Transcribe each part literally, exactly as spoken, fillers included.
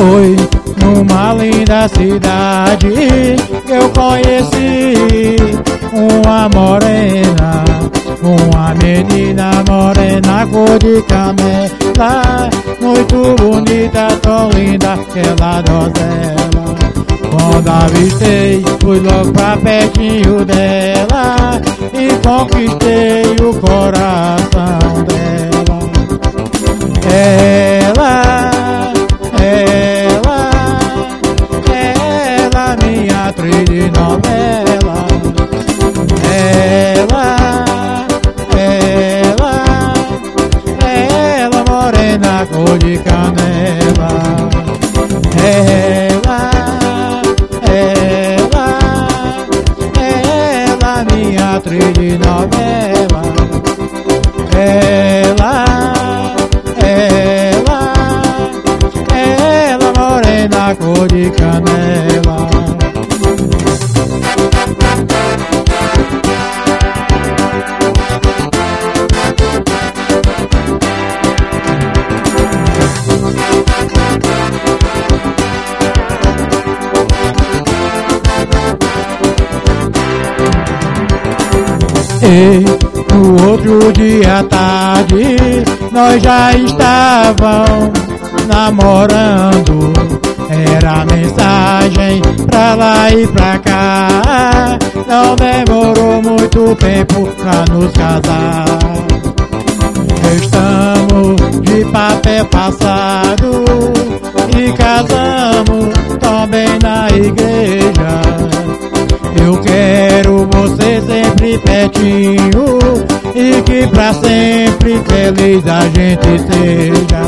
Foi numa linda cidade que eu conheci uma morena, uma menina morena cor de canela, muito bonita, tão linda, aquela donzela. Quando avistei, fui logo pra pertinho dela e conquistei o coração dela. Ela, ela, ela, minha atriz de novela. Ela, ela, ela, morena cor de canela. Ela, ela, ela, minha atriz de novela. Ela, ela, ela, morena cor de canela. E no outro dia à tarde nós já estávamos namorando. Era mensagem pra lá e pra cá, não demorou muito tempo pra nos casar. Estamos de papel passado e casamos também na igreja. Eu quero você sempre pertinho e que pra sempre feliz a gente seja.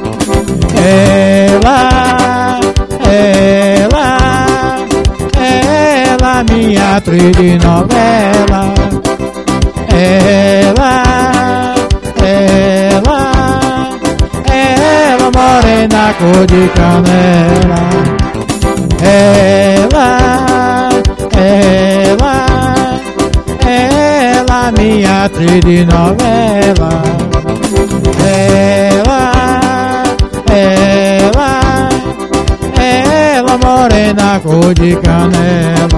Ela, ela, ela, minha atriz de novela. Ela, ela, ela, morena cor de canela. Ela, ela, ela, minha atriz de novela. Ela, ela, ela, morena cor de canela.